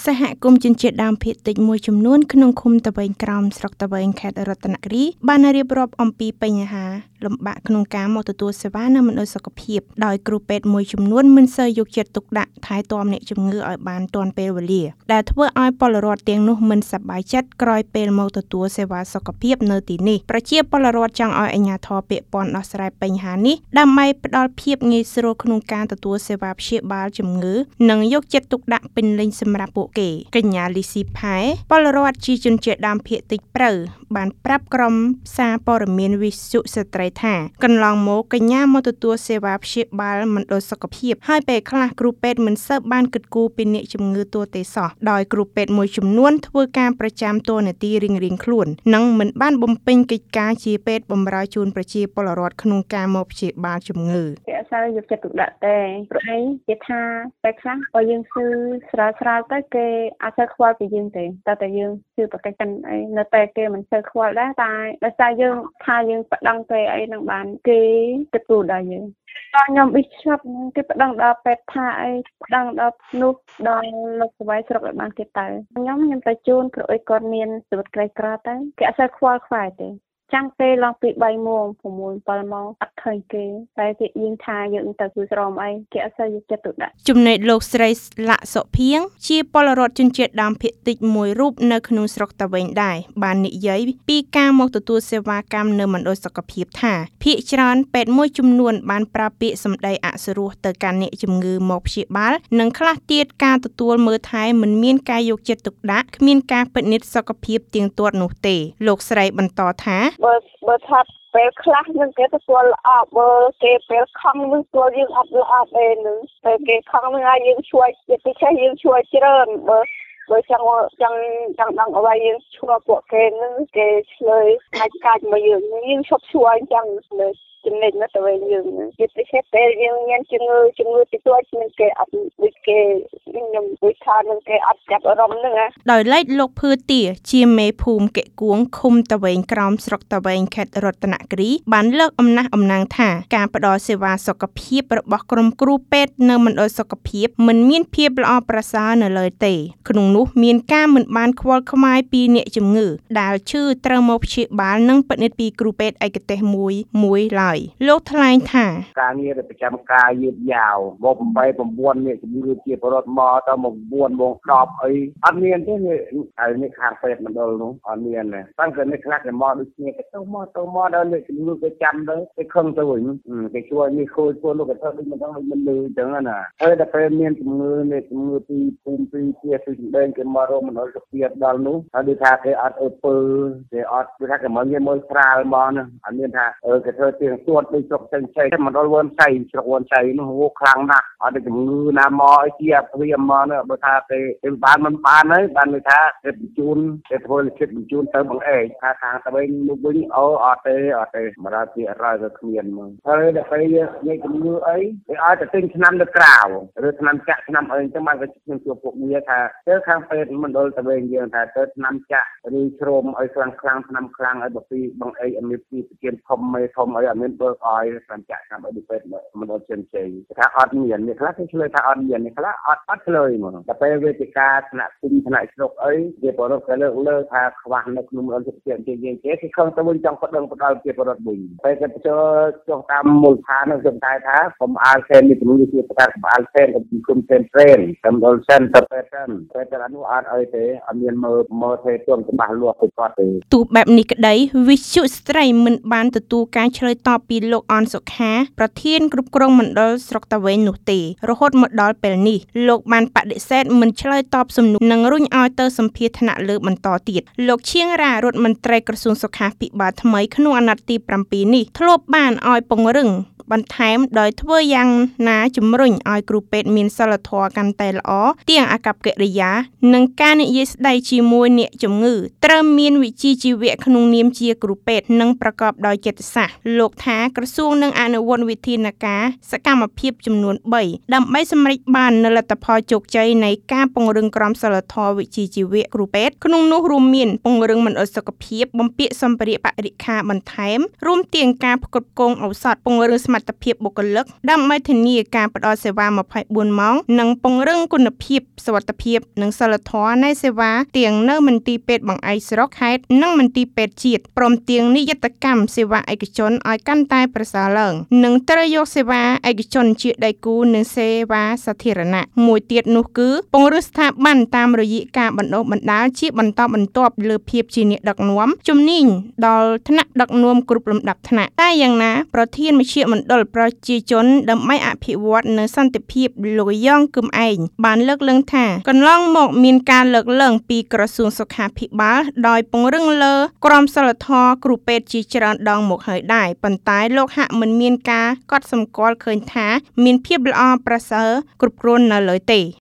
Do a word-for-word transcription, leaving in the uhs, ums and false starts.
សហគមន៍ជនជាតិដើមភាគតិចមួយចំនួនក្នុងឃុំតាវែងក្រោមស្រុកតាវែងខេត្តរតនគិរីបានរៀបរាប់អំពីបញ្ហាលំបាកក្នុងការមកទទួលសេវានៅមណ្ឌលសុខភាពដោយគ្រូពេទ្យមួយចំនួនមិនសូវយកចិត្តទុកដាក់ថែទាំអ្នកជំងឺឲ្យបានទាន់ពេលវេលាដែលធ្វើឲ្យពលរដ្ឋទាំងនោះមិនសប្បាយចិត្តក្រោយពេលមកទទួលសេវាសុខភាពនៅទីនេះប្រជាពលរដ្ឋចង់ឲ្យអាជ្ញាធរពាក់ព័ន្ធដោះស្រាយបញ្ហានេះដើម្បីផ្ដល់ភាពងាយស្រួលក្នុងការទទួលសេវាព្យាបាលជំងឺនិងយកចិត្តទុកដាក់ពេញលេញសម្រាប់ពួកគេកញ្ញាលីស៊ីផែពលរដ្ឋជាជនជាតិដើមភាគតិចព្រៅបានប្រាប់ក្រុមសារព័ត៌មានវិទ្យុស្ត្រីថាកន្លងមកកញ្ញាមកទទួលសេវាព្យាបាលមណ្ឌលសុខភាពហើយពេលខ្លះគ្រូពេទ្យមិនសូវបានគិតគូរពីអ្នកជំងឺទូទៅសោះដោយគ្រូពេទ្យមួយចំនួនធ្វើការប្រចាំតួនាទីរៀងៗខ្លួននិងមិនបានបំពេញកិច្ចការជាពេទ្យបម្រើជូនប្រជាពលរដ្ឋក្នុងការមកព្យាបាលជំងឺគេអត់សូវយកចិត្តទុកដាក់ទេព្រោះអីគេថាពេលខ្លះបើយើងស៊ឺស្រាលស្រាលទៅគេអត់សូវខ្វល់ពីយើងទេតែតែយើងស៊ឺប្រកេកកាន់អីនៅតែគេមិនសូវខ្វល់ដែរតែដោយសារយើងថាយើងប្តឹងទៅអីនឹងបានគេគិតគូរដល់យើងដល់ខ្ញុំប៊ីឈប់គេប្តឹងដល់ពេទ្យថាអីប្តឹងដល់នោះដល់លោកស្វាយស្រុកឲ្យបានគេទៅខ្ញុំខ្ញុំទៅជូនព្រោះអីគាត់មានជីវិតក្រីក្រទៅគេអត់សូវខ្វល់ខ្វាយទេចាំពេលឡើងពីបីម៉ោង៦ 7ម៉ោងអត់ឃើញគេតែគេយើងថាយើងទៅគឺស្រមអីគេអត់សូវយកចិត្តទុកដាក់ចំណែកលោកស្រីលាក់សុភៀងជាពលរដ្ឋជនជាតិដើមភាគតិចមួយរូបនៅក្នុងស្រុកតាវែងដែរបាននិយាយពីការមកទទួលសេវាកម្មនៅមណ្ឌលសុខភាពថាភាគច្រើនពេទ្យមួយចំនួនបានប្រើពាក្យសម្ដីអសុរោះទៅកាន់អ្នកជំងឺមកព្យាបាលនិងខ្លះទៀតការទទួលមើលថែមិនមានការយកចិត្តទុកដាក់គ្មានការពិនិត្យសុខភាពទៀងទាត់នោះទេលោកស្រីបន្តថាបើបើថាពេលខ្លះនឹងគេទទួលល្អបើគេពេលខំនឹងទទួលយើងអត់ល្អទេនឹងតែគេខំនឹងឲ្យយើងជួយជាពិសេសយើងជួយច្រើនបើបើចង់ចង់ចង់ដឹងអ្វីយើងឈ្មោះពួកគេនឹងគេឆ្លើយខាច់កាច់មកយើងយើងឈប់ជួយអញ្ចឹងលើចំណេញមកទៅវិញយើងជាពិសេសពេលយើងមានជំងឺជំងឺទីទួចនឹងគេអត់ដូចគេខ្ញុំដូចថានឹងគេអត់ចាប់អារម្មណ៍ហ្នឹងណាដោយឡែកលោកភឿទាជាមេភូមិកែគួងឃុំតាវែងក្រោមស្រុកតាវែងខេត្តរតនគិរីបានលើកអំណះអំណាងថាការផ្ដល់សេវាសុខភាពរបស់ក្រុមគ្រូពេទ្យនៅមណ្ឌលសុខភាពមិនមានភាពល្អប្រសើរនៅឡើយទេក្នុងនោះមានការមិនបានខ្វល់ខ្វាយពីអ្នកជំងឺដែលឈឺត្រូវមកព្យាបាលនិងពិនិត្យពីគ្រូពេទ្យឯកទេសមួយមួយឡើយលោកថ្លែងថាការងារប្រចាំការយឺតយ៉ាវមកeight nineអ្នកជំងឺជាបរិវត្តមកទៅមកnineម៉ោង10អីអត់មានទេហើយនេះខាងពេទ្យមណ្ឌលនោះអត់មានទេតែគេនេះខ្លះគេមកដូចគ្នាគេទៅមកទៅមកដល់អ្នកជំងឺគេចាំទៅគេខឹងទៅវិញគេជួយនេះខូចពួកលោកគេធ្វើដូចមិនដឹងមិនលឺអញ្ចឹងណាហើយដល់ពេលមានជំងឺនេះជំងឺពីភូមិពីជាពីសម្ដែងគេមករកមណ្ឌលសុខភាពដល់នោះហើយដូចថាគេអត់អើពើគេអត់ដូចថាគេមកងារមើលស្រាលមកណាអត់មានថាអឺគេធ្វើទៀងទួតដូចស្រុកផ្សេងផ្សេងមណ្ឌលវ៉ាន់សៃស្រុកវ៉ាន់សៃនោះហូរខ្លាំងណាស់អត់ជំងឺណាមកអីជាព្រាមមកនោះបើថាគេគេបានមិនបានហើយបានន័យថាគេបញ្ជូនគេធ្វើលិខិតបញ្ជូនទៅបង្អែកថាខាងទៅវិញនោះវិញអូអត់ទេអត់ទេមរាពីអត់ហើយក៏គ្មានមកហើយដល់ពេលនិយាយជំងឺអីគេឲ្យទៅទិញឆ្នាំទៅក្រៅឬឆ្នាំចាក់ឆ្នាំអីអញ្ចឹងបានក៏ខ្ញុំជួបពួកវាថាទៅខាងពេទ្យមណ្ឌលទៅវិញយើងថាទៅឆ្នាំចាក់ឬជ្រុំឲ្យខ្លាំងខ្លាំងឆ្នាំខ្លាំងឲ្យបើពីបង្អែកអត់មានពីប្រធានធំមេធំអីអត់មានបើឲ្យឆ្នាំចាក់ឆ្នាំឲ្យពេទ្យមណ្ឌលចិនជ័យថាអត់មានអ្នកខ្លះគេឆ្លើយថាអត់មានអ្នកខ្លះអត់អត់ឆ្លើយមកតែពេលវេទិកាថ្នាក់គុំថ្នាក់ស្រុកអីគេបរិបទក៏លើកលើថាខ្វះនៅក្នុងមណ្ឌលសុខភាពជាយើងគេគេខំទៅវិញចង់ប្តឹងផ្ដាល់ជាបរិបទវិញពេលគេចូលចុះតាមមូលដ្ឋាននឹងខ្ញុំតែថាខ្ញុំអាលខេននេះជំនួយជាប្រកាសអាលខេនខ្ញុំគុំខេនត្រេនតាមដល់សិនទៅពេទ្យសិនពេទ្យតែនោះអត់អីទេអត់មានមើលមើលទេទន់ច្បាស់លាស់ពីគាត់ទេទូបែបនេះក្តីវិទ្យុស្ត្រីមិនបានទទួលការឆ្លើយតបពីលោកអនសុខាប្រធានគ្រប់គ្រងមណ្ឌលស្រុកតាវែងនោះទេរហូតមកដល់ពេលនេះលោកបានបដិសេធមិនឆ្លើយតបសំណួរនិងរុញឲ្យទៅសម្ភាសថ្នាក់លើបន្តទៀតលោកឈៀងរ៉ារដ្ឋមន្ត្រីក្រសួងសុខាភិបាលថ្មីក្នុងអាណត្តិទី7នេះធ្លាប់បានឲ្យពង្រឹងបន្ថែមដោយធ្វើយ៉ាងណាជំរុញឲ្យគ្រូពេទ្យមានសីលធម៌កាន់តែល្អទាំងអាកប្បកិរិយានិងការនិយាយស្ដីជាមួយអ្នកជំងឺត្រូវមានវិជ្ជាជីវៈក្នុងនាមជាគ្រូពេទ្យនិងប្រកបដោយចិត្តសាស្ត្រលោកថាថាក្រសួងនឹងអនុវត្តវិធានការសកម្មភាពចំនួនបីដើម្បីសម្រេចបាននូវលទ្ធផលជោគជ័យនៃការពង្រឹងក្រមសីលធម៌វិជ្ជាជីវៈគ្រូពេទ្យក្នុងនោះរួមមានពង្រឹងមណ្ឌលសុខភាពបំពាក់សម្ភារៈបរិក្ខារបន្ថែមរួមទាំងការផ្គត់ផ្គង់ឱសថពង្រឹងសមត្ថភាពបុគ្គលិកដើម្បីធានាការផ្តល់សេវាម្ភៃបួនម៉ោងនិងពង្រឹងគុណភាពសុវត្ថិភាពនិងសីលធម៌នៃសេវាទាំងនៅមន្ទីរពេទ្យបង្អែកស្រុកខេត្តនិងមន្ទីរពេទ្យជាតិព្រមទាំងនិយត្តកម្មសេវាឯកជនឲ្យកាន់តែប្រសើរឡើងនិងត្រូវយកសេវាឯកជនជាដៃគូនិងសេវាសាធារណៈមួយទៀតនោះគឺពង្រឹងស្ថាប័នតាមរយៈការបណ្ដុះបណ្ដាលជាបន្តបន្ទាប់លើភាពជាអ្នកដឹកនាំជំនាញដល់ថ្នាក់ដឹកនាំគ្រប់លំដាប់ថ្នាក់តែយ៉ាងណាប្រធានមជ្ឈមណ្ឌលប្រជាជនដើម្បីអភិវឌ្ឍនៅសន្តិភាពលោកយ៉ងគឹមឯងបានលើកឡើងថាកន្លងមកមានការលើកឡើងពីក្រសួងសុខាភិបាលដោយពង្រឹងលើក្រមសីលធម៌គ្រូពេទ្យជាច្រើនដងមកហើយដែរប៉ុន្តែលោកហាក់មិនមានការកត់សម្គាល់ឃើញថាមានភាពល្អប្រសើរគ្រប់គ្រាន់នៅឡើយទេ